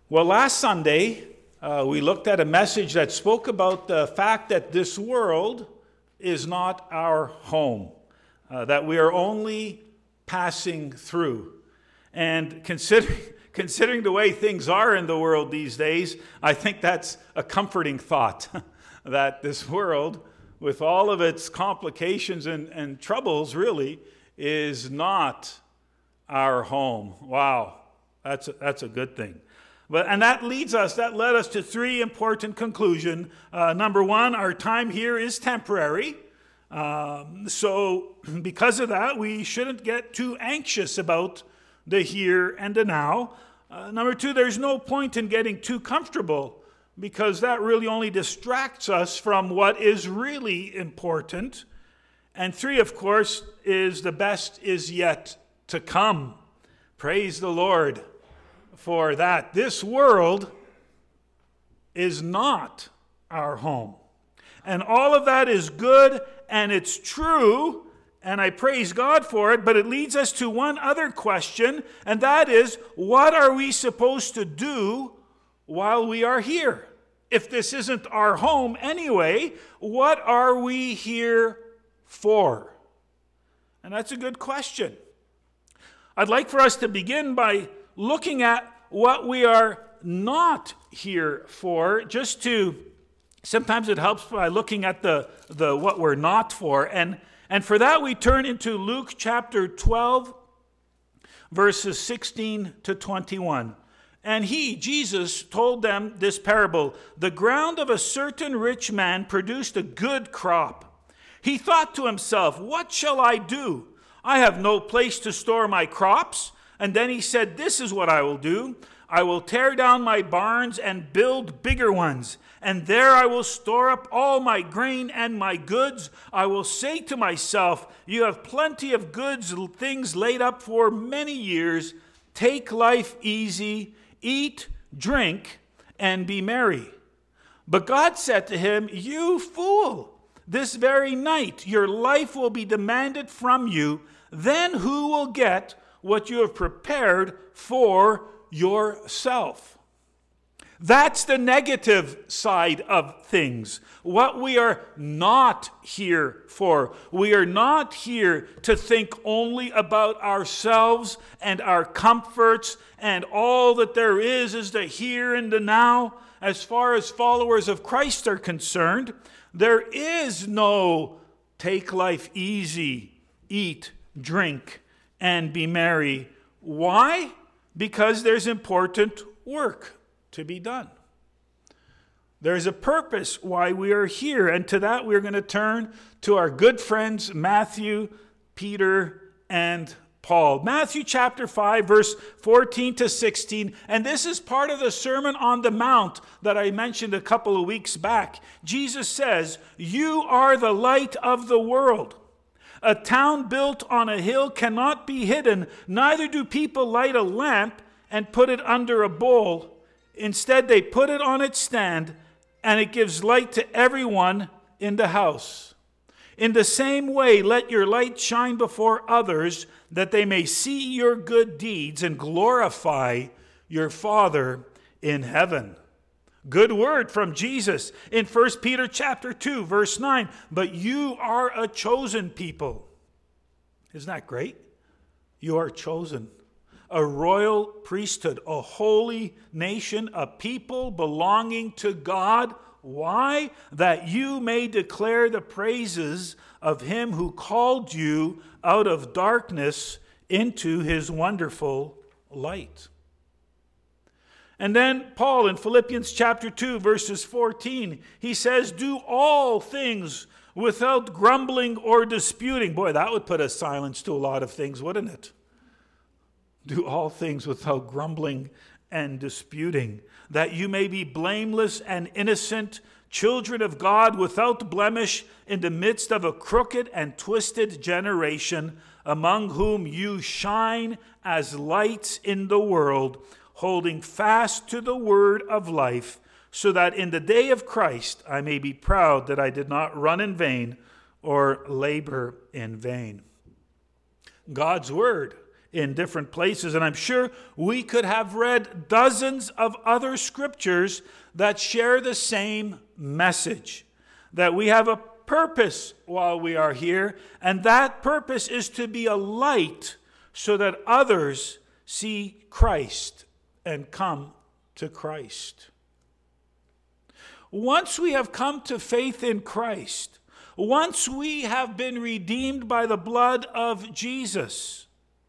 Well, last Sunday, we looked at a message that spoke about the fact that this world is not our home, that we are only passing through. And considering the way things are in the world these days, I think that's a comforting thought, that this world, with all of its complications and troubles, really, is not our home. Wow, that's a good thing. That led us to three important conclusions. Number one, our time here is temporary. So because of that, we shouldn't get too anxious about the here and the now. Number two, there's no point in getting too comfortable, because that really only distracts us from what is really important. And three, of course, is the best is yet to come. Praise the Lord for that. This world is not our home. And all of that is good and it's true, and I praise God for it, but it leads us to one other question, and that is, what are we supposed to do while we are here? If this isn't our home anyway, what are we here for? And that's a good question. I'd like for us to begin by looking at what we are not here for, sometimes it helps by looking at the what we're not for. And for that we turn into Luke chapter 12, verses 16 to 21. And Jesus, told them this parable. The ground of a certain rich man produced a good crop. He thought to himself, what shall I do? I have no place to store my crops. And then he said, this is what I will do. I will tear down my barns and build bigger ones. And there I will store up all my grain and my goods. I will say to myself, you have plenty of goods, things laid up for many years. Take life easy, eat, drink, and be merry. But God said to him, you fool, this very night your life will be demanded from you. Then who will get what you have prepared for yourself? That's the negative side of things. What we are not here for. We are not here to think only about ourselves and our comforts, and all that there is the here and the now. As far as followers of Christ are concerned, there is no take life easy, eat, drink, and be merry. Why? Because there's important work to be done. There's a purpose why we are here, and to that we're going to turn to our good friends Matthew, Peter, and Paul. Matthew chapter 5, verse 14 to 16, and this is part of the Sermon on the Mount that I mentioned a couple of weeks back. Jesus says, you are the light of the world. A town built on a hill cannot be hidden, neither do people light a lamp and put it under a bowl. Instead, they put it on its stand, and it gives light to everyone in the house. In the same way, let your light shine before others, that they may see your good deeds and glorify your Father in heaven. Good word from Jesus in 1 Peter chapter 2, verse 9. But you are a chosen people. Isn't that great? You are chosen. A royal priesthood, a holy nation, a people belonging to God. Why? That you may declare the praises of him who called you out of darkness into his wonderful light. And then Paul in Philippians chapter 2, verses 14, he says, do all things without grumbling or disputing. Boy, that would put a silence to a lot of things, wouldn't it? Do all things without grumbling and disputing, that you may be blameless and innocent, children of God without blemish, in the midst of a crooked and twisted generation, among whom you shine as lights in the world, holding fast to the word of life, so that in the day of Christ I may be proud that I did not run in vain or labor in vain. God's word in different places. And I'm sure we could have read dozens of other scriptures that share the same message, that we have a purpose while we are here, and that purpose is to be a light so that others see Christ and come to Christ. Once we have come to faith in Christ, once we have been redeemed by the blood of Jesus,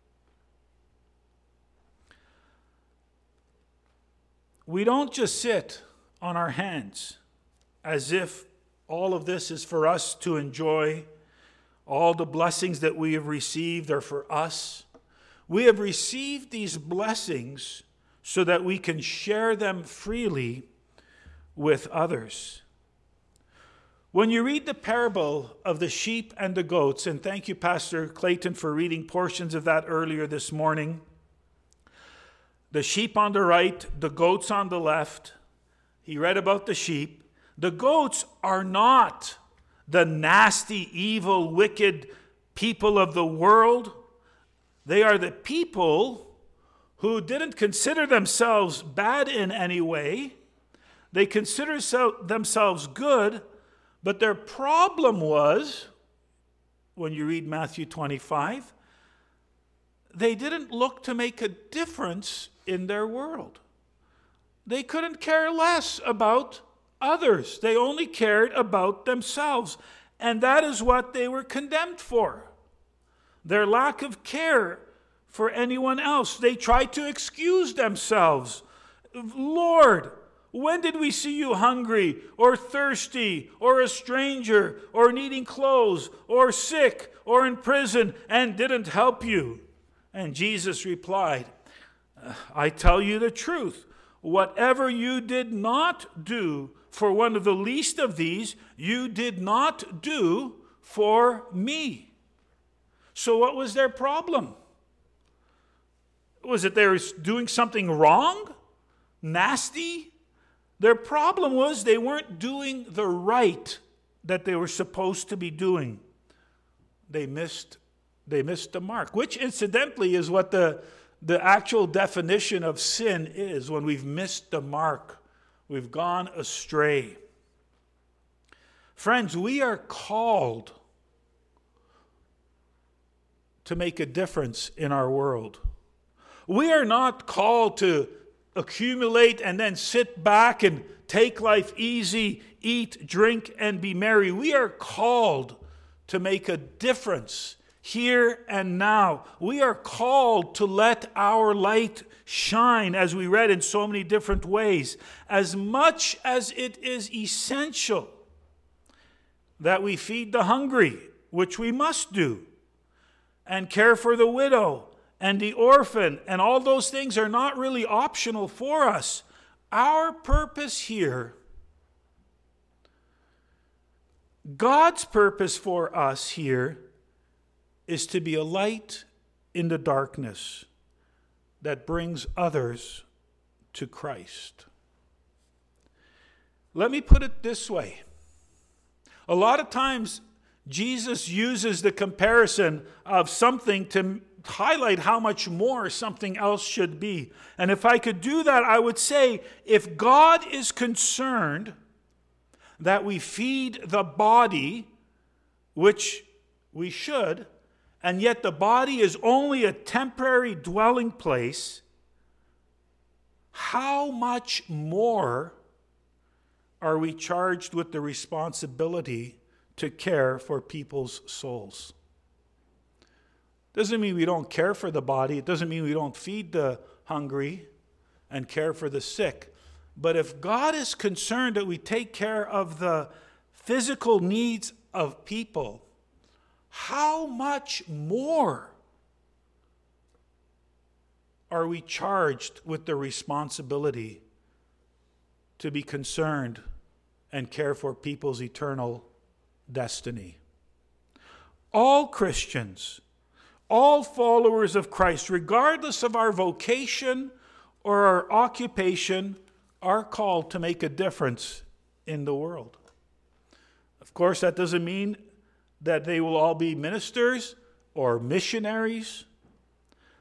we don't just sit on our hands as if all of this is for us to enjoy. All the blessings that we have received are for us. We have received these blessings so that we can share them freely with others. When you read the parable of the sheep and the goats, and thank you, Pastor Clayton, for reading portions of that earlier this morning. The sheep on the right, the goats on the left. He read about the sheep. The goats are not the nasty, evil, wicked people of the world. They are the people who didn't consider themselves bad in any way. They consider themselves good, but their problem was, when you read Matthew 25, they didn't look to make a difference in their world. They couldn't care less about others. They only cared about themselves. And that is what they were condemned for. Their lack of care for anyone else. They tried to excuse themselves. Lord, when did we see you hungry or thirsty or a stranger or needing clothes or sick or in prison and didn't help you? And Jesus replied, I tell you the truth. Whatever you did not do for one of the least of these, you did not do for me. So what was their problem? Was it they were doing something wrong? Nasty? Their problem was they weren't doing the right that they were supposed to be doing. They missed the mark, which incidentally is what the actual definition of sin is. When we've missed the mark, we've gone astray. Friends, we are called to make a difference in our world. We are not called to accumulate and then sit back and take life easy, eat, drink, and be merry. We are called to make a difference here and now. We are called to let our light shine, as we read in so many different ways, as much as it is essential that we feed the hungry, which we must do, and care for the widow and the orphan, and all those things are not really optional for us. Our purpose here, God's purpose for us here, is to be a light in the darkness that brings others to Christ. Let me put it this way. A lot of times, Jesus uses the comparison of something to highlight how much more something else should be. And if I could do that, I would say, if God is concerned that we feed the body, which we should, and yet the body is only a temporary dwelling place, how much more are we charged with the responsibility to care for people's souls? Doesn't mean we don't care for the body. It doesn't mean we don't feed the hungry and care for the sick. But if God is concerned that we take care of the physical needs of people, how much more are we charged with the responsibility to be concerned and care for people's eternal destiny? All Christians, all followers of Christ, regardless of our vocation or our occupation, are called to make a difference in the world. Of course, that doesn't mean that they will all be ministers or missionaries.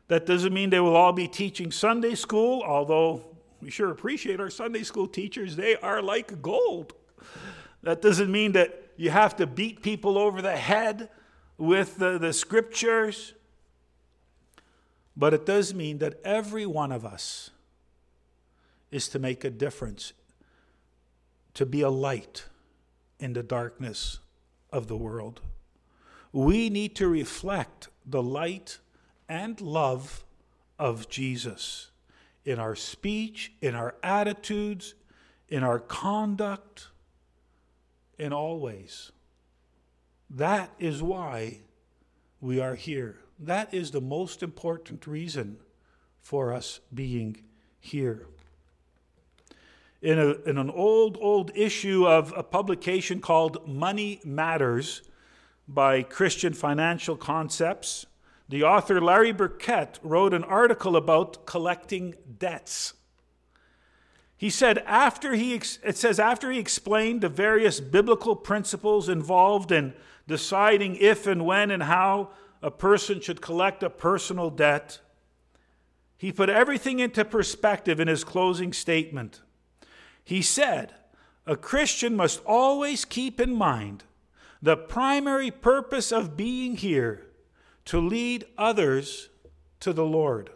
That doesn't mean they will all be teaching Sunday school, although we sure appreciate our Sunday school teachers. They are like gold. That doesn't mean that you have to beat people over the head with the scriptures. But it does mean that every one of us is to make a difference, to be a light in the darkness of the world. We need to reflect the light and love of Jesus in our speech, in our attitudes, in our conduct, in all ways. That is why we are here. That is the most important reason for us being here. In an old issue of a publication called Money Matters by Christian Financial Concepts, the author Larry Burkett wrote an article about collecting debts. He said after he explained the various biblical principles involved in deciding if and when and how a person should collect a personal debt, he put everything into perspective in his closing statement. He said, a Christian must always keep in mind the primary purpose of being here, to lead others to the Lord.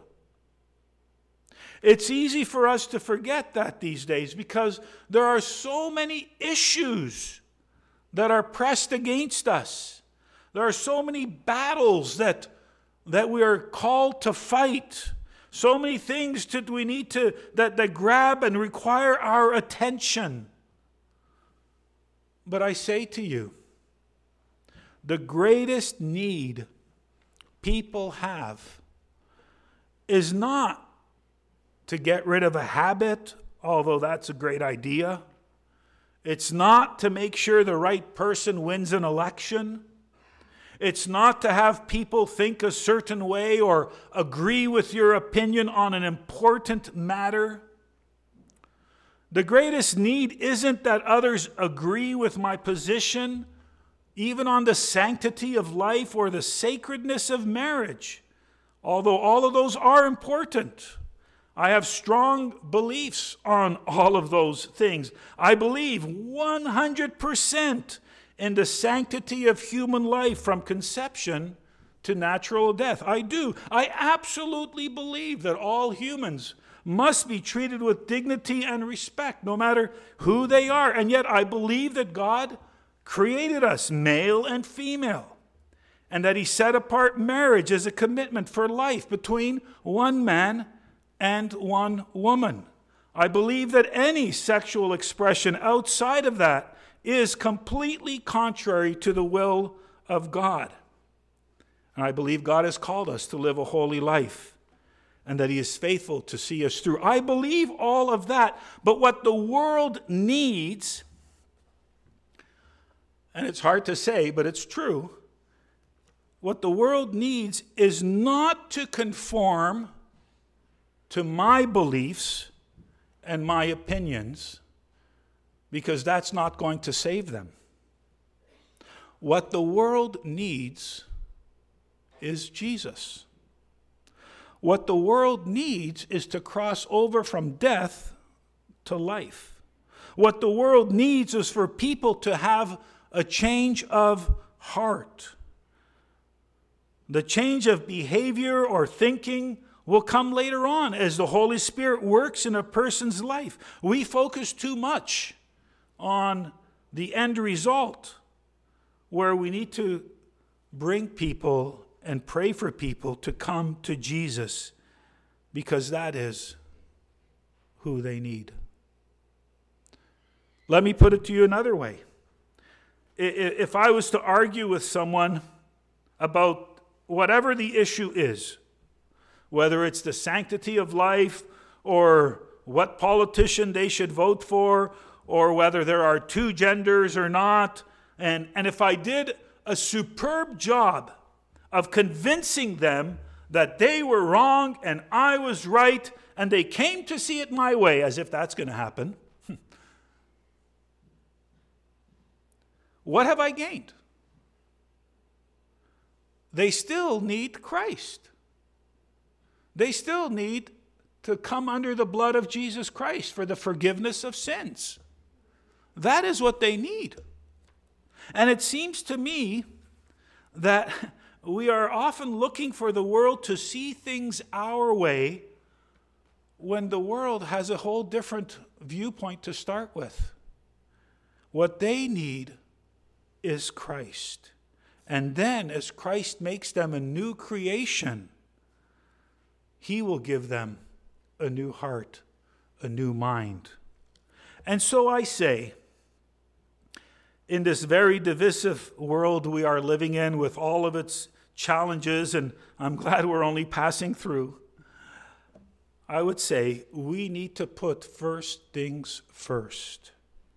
It's easy for us to forget that these days because there are so many issues that are pressed against us. There are so many battles that we are called to fight. So many things that we need to that grab and require our attention. But I say to you, the greatest need people have is not to get rid of a habit, although that's a great idea. It's not to make sure the right person wins an election. It's not to have people think a certain way or agree with your opinion on an important matter. The greatest need isn't that others agree with my position, even on the sanctity of life or the sacredness of marriage, although all of those are important. I have strong beliefs on all of those things. I believe 100% in the sanctity of human life from conception to natural death. I do. I absolutely believe that all humans must be treated with dignity and respect, no matter who they are. And yet I believe that God created us male and female, and that He set apart marriage as a commitment for life between one man and one woman. I believe that any sexual expression outside of that is completely contrary to the will of God. And I believe God has called us to live a holy life, and that He is faithful to see us through. I believe all of that, but what the world needs, and it's hard to say, but it's true, what the world needs is not to conform to my beliefs and my opinions, because that's not going to save them. What the world needs is Jesus. What the world needs is to cross over from death to life. What the world needs is for people to have a change of heart. The change of behavior or thinking will come later on as the Holy Spirit works in a person's life. We focus too much on the end result, where we need to bring people and pray for people to come to Jesus, because that is who they need. Let me put it to you another way. If I was to argue with someone about whatever the issue is, whether it's the sanctity of life or what politician they should vote for, or whether there are two genders or not, and if I did a superb job of convincing them that they were wrong and I was right, and they came to see it my way, as if that's going to happen, what have I gained? They still need Christ. They still need to come under the blood of Jesus Christ for the forgiveness of sins. That is what they need. And it seems to me that we are often looking for the world to see things our way when the world has a whole different viewpoint to start with. What they need is Christ. And then, as Christ makes them a new creation, He will give them a new heart, a new mind. And so I say, in this very divisive world we are living in with all of its challenges, and I'm glad we're only passing through, I would say we need to put first things first.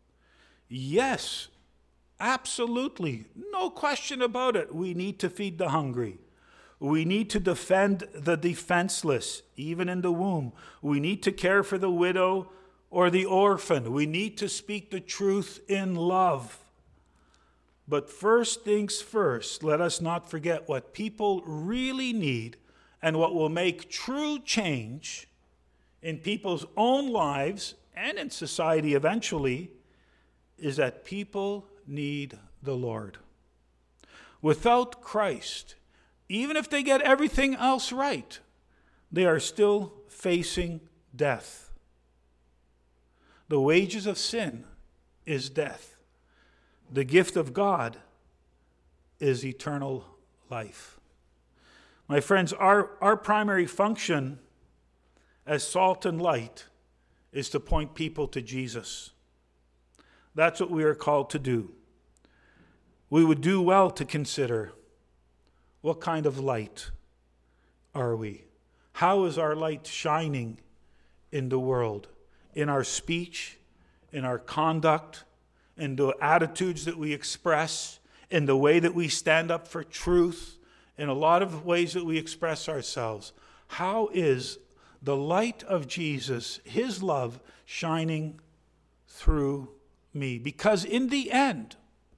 Yes, absolutely, no question about it. We need to feed the hungry. We need to defend the defenseless, even in the womb. We need to care for the widow or the orphan. We need to speak the truth in love. But first things first, let us not forget what people really need and what will make true change in people's own lives and in society eventually is that people need the Lord. Without Christ, even if they get everything else right, they are still facing death. The wages of sin is death. The gift of God is eternal life. My friends, our primary function as salt and light is to point people to Jesus. That's what we are called to do. We would do well to consider, what kind of light are we? How is our light shining in the world? In our speech, in our conduct, in the attitudes that we express, in the way that we stand up for truth, in a lot of ways that we express ourselves. How is the light of Jesus, His love, shining through me? Because in the end,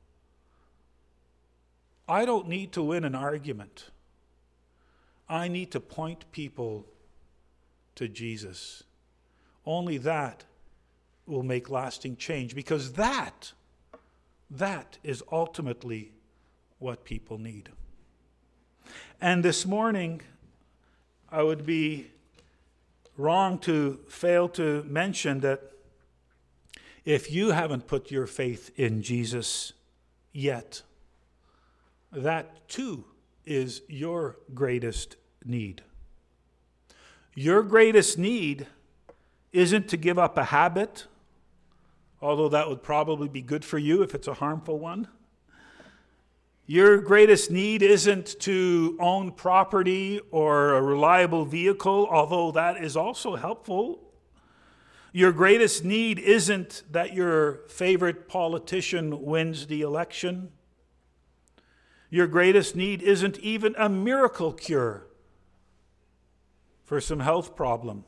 I don't need to win an argument. I need to point people to Jesus. Only that will make lasting change, because that is ultimately what people need. And this morning, I would be wrong to fail to mention that if you haven't put your faith in Jesus yet, that too is your greatest need. Your greatest need isn't to give up a habit, although that would probably be good for you if it's a harmful one. Your greatest need isn't to own property or a reliable vehicle, although that is also helpful. Your greatest need isn't that your favorite politician wins the election. Your greatest need isn't even a miracle cure for some health problem.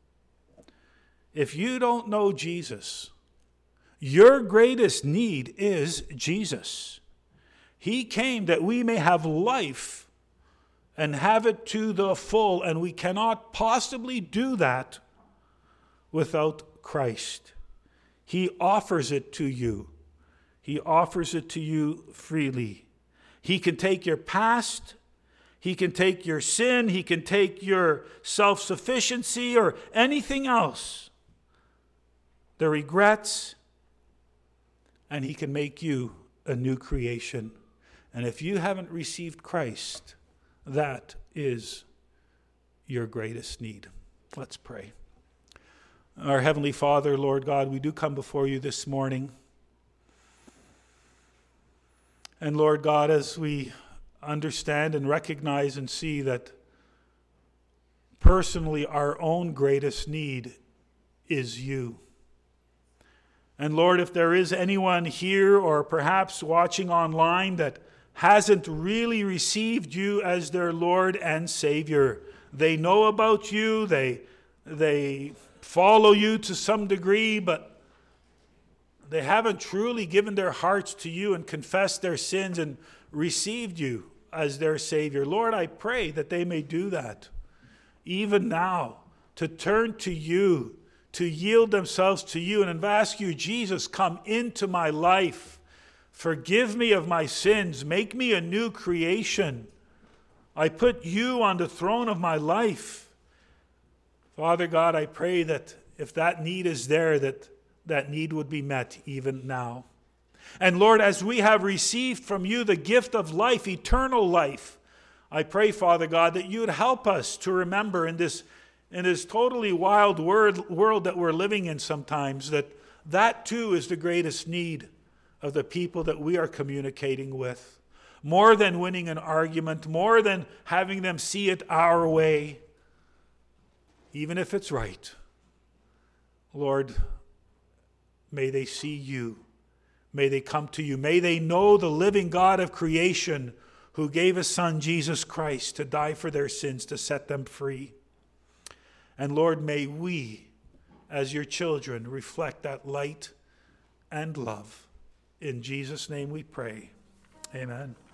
If you don't know Jesus, your greatest need is Jesus. He came that we may have life and have it to the full, and we cannot possibly do that without Christ. He offers it to you. He offers it to you freely. He can take your past, He can take your sin, He can take your self-sufficiency or anything else, the regrets, and He can make you a new creation. And if you haven't received Christ, that is your greatest need. Let's pray. Our Heavenly Father, Lord God, we do come before you this morning. And Lord God, as we understand and recognize and see that personally our own greatest need is you. And Lord, if there is anyone here or perhaps watching online that hasn't really received you as their Lord and Savior, they know about you, they follow you to some degree, but they haven't truly given their hearts to you and confessed their sins and received you as their Savior. Lord, I pray that they may do that even now, to turn to you, to yield themselves to you, and ask you, Jesus, come into my life. Forgive me of my sins. Make me a new creation. I put you on the throne of my life. Father God, I pray that if that need is there, that need would be met even now. And Lord, as we have received from you the gift of life, eternal life, I pray, Father God, that you would help us to remember in this totally wild world that we're living in sometimes, that too is the greatest need of the people that we are communicating with. More than winning an argument, more than having them see it our way, even if it's right. Lord, may they see you. May they come to you. May they know the living God of creation who gave his Son, Jesus Christ, to die for their sins, to set them free. And Lord, may we, as your children, reflect that light and love. In Jesus' name we pray. Amen.